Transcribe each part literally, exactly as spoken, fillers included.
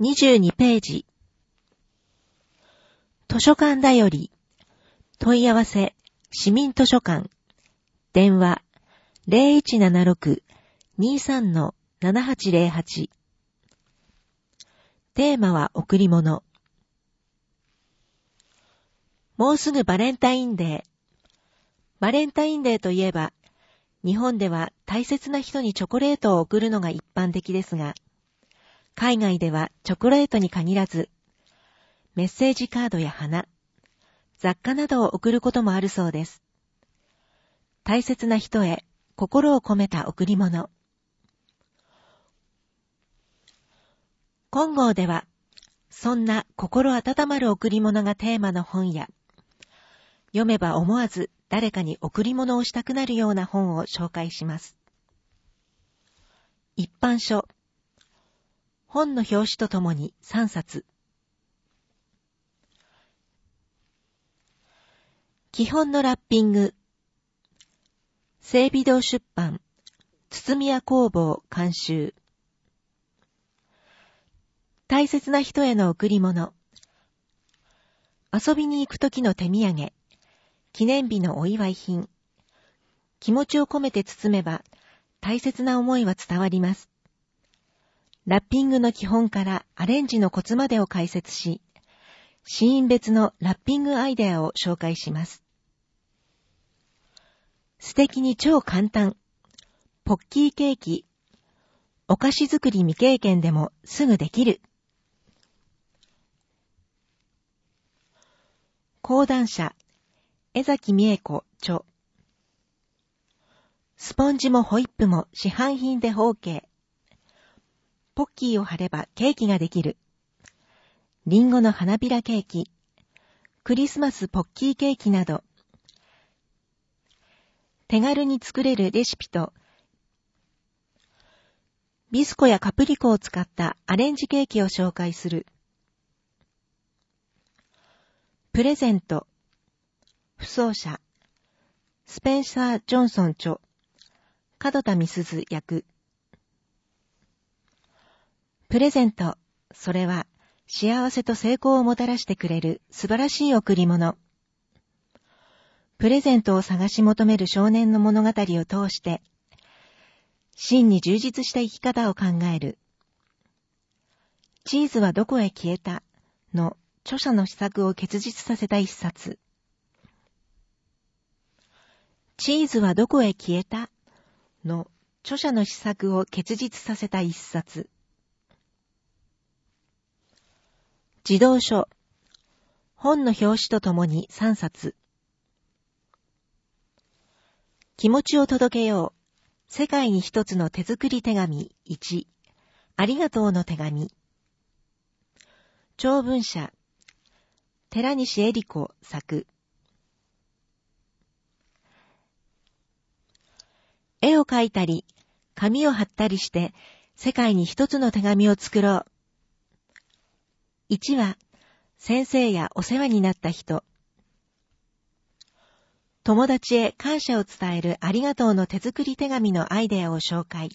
にじゅうにページ。図書館だより。問い合わせ、市民図書館。電話、ゼロいちななろく にさん ななはちゼロはち。テーマは贈り物。もうすぐバレンタインデー。バレンタインデーといえば、日本では大切な人にチョコレートを贈るのが一般的ですが、海外ではチョコレートに限らず、メッセージカードや花、雑貨などを贈ることもあるそうです。大切な人へ心を込めた贈り物。金剛では、そんな心温まる贈り物がテーマの本や、読めば思わず誰かに贈り物をしたくなるような本を紹介します。一般書。本の表紙とともにさんさつ。基本のラッピング。整備堂出版、包屋工房監修。大切な人への贈り物。遊びに行くときの手土産。記念日のお祝い品。気持ちを込めて包めば、大切な思いは伝わります。ラッピングの基本からアレンジのコツまでを解説し、シーン別のラッピングアイデアを紹介します。素敵に超簡単。ポッキーケーキ。お菓子作り未経験でもすぐできる。講談社、江崎美恵子著。スポンジもホイップも市販品で OK。ポッキーを貼ればケーキができる。リンゴの花びらケーキ、クリスマスポッキーケーキなど、手軽に作れるレシピと、ビスコやカプリコを使ったアレンジケーキを紹介する。プレゼント。不走者。スペンサー・ジョンソン著。門田美鈴役。プレゼント。それは幸せと成功をもたらしてくれる素晴らしい贈り物。プレゼントを探し求める少年の物語を通して、真に充実した生き方を考える。チーズはどこへ消えたの著者の思索を結実させた一冊。チーズはどこへ消えたの著者の思索を結実させた一冊。児童書。本の表紙とともにさんさつ。気持ちを届けよう。世界に一つの手作り手紙いち。ありがとうの手紙。長文社。寺西恵理子作。絵を描いたり、紙を貼ったりして、世界に一つの手紙を作ろう。いちは、先生やお世話になった人。友達へ感謝を伝えるありがとうの手作り手紙のアイデアを紹介。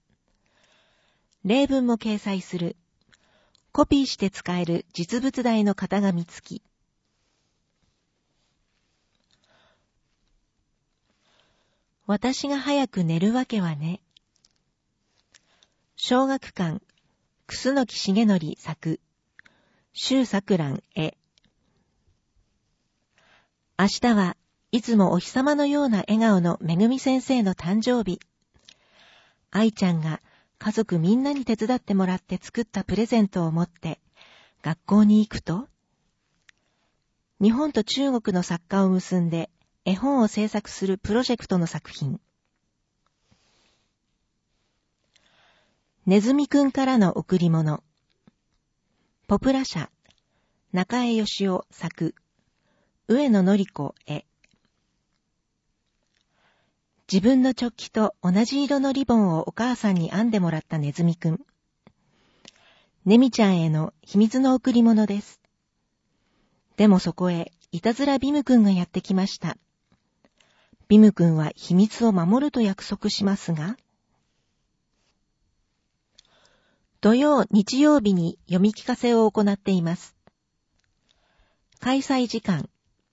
例文も掲載する。コピーして使える実物大の型紙付き。私が早く寝るわけはね。小学館、楠木重則作。周作蘭絵。明日はいつもお日様のような笑顔のめぐみ先生の誕生日。愛ちゃんが家族みんなに手伝ってもらって作ったプレゼントを持って学校に行くと、日本と中国の作家を結んで絵本を制作するプロジェクトの作品。ねずみくんからの贈り物。ポプラ社、中江義雄作、上野典子絵。自分の直帰と同じ色のリボンをお母さんに編んでもらったねずみくん。ねみちゃんへの秘密の贈り物です。でもそこへ、いたずらビムくんがやってきました。ビムくんは秘密を守ると約束しますが、 土曜、日曜日に読み聞かせを行っています。開催時間。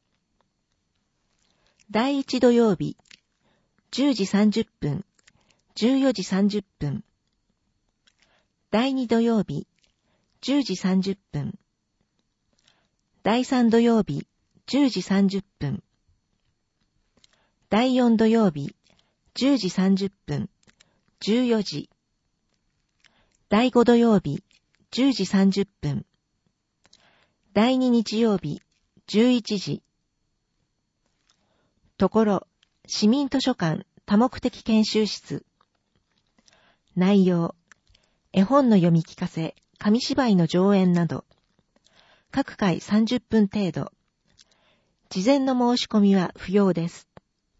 だいいち土曜日、じゅうじさんじゅっぷん、じゅうよじさんじゅっぷん。だいに土曜日、じゅうじさんじゅっぷん。だいさん土曜日、じゅうじさんじゅっぷん。だいよん土曜日、じゅうじさんじゅっぷん、じゅうよじ。だいご土曜日、じゅうじさんじゅっぷん。だいに日曜日、じゅういちじ。ところ、市民図書館多目的研修室。内容、絵本の読み聞かせ、紙芝居の上演など。各回さんじゅっぷん程度。事前の申し込みは不要です。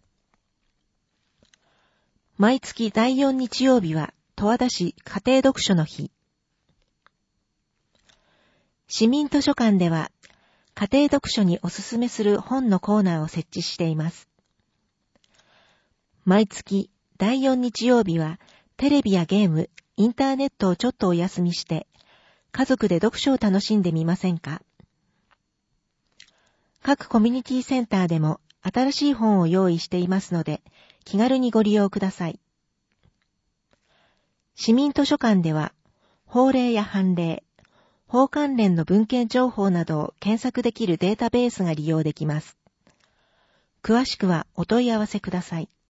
毎月だいよん日曜日は十和田市家庭読書の日。市民図書館では家庭読書におすすめする本のコーナーを設置しています。毎月だいよん日曜日はテレビやゲーム、インターネットをちょっとお休みして家族で読書を楽しんでみませんか？各コミュニティセンターでも新しい本を用意していますので気軽にご利用ください。市民図書館では法令や判例、法関連の文献情報などを検索できるデータベースが利用できます。詳しくはお問い合わせください。